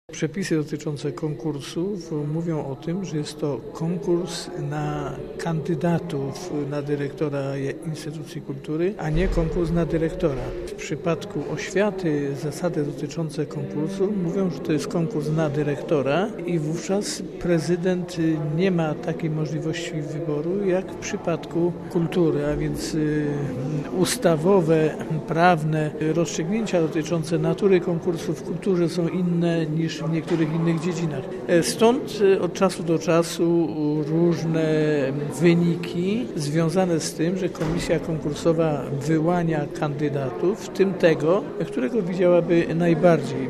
Przepisy dotyczące konkursów mówią o tym, że jest to konkurs na kandydatów na dyrektora instytucji kultury, a nie konkurs na dyrektora. W przypadku oświaty zasady dotyczące konkursu mówią, że to jest konkurs na dyrektora i wówczas prezydent nie ma takiej możliwości wyboru jak w przypadku kultury, a więc ustawowe, prawne rozstrzygnięcia dotyczące natury konkursu w kulturze są inne niż w niektórych innych dziedzinach. Stąd od czasu do czasu różne wyniki związane z tym, że komisja konkursowa wyłania kandydatów, w tym tego, którego widziałaby najbardziej.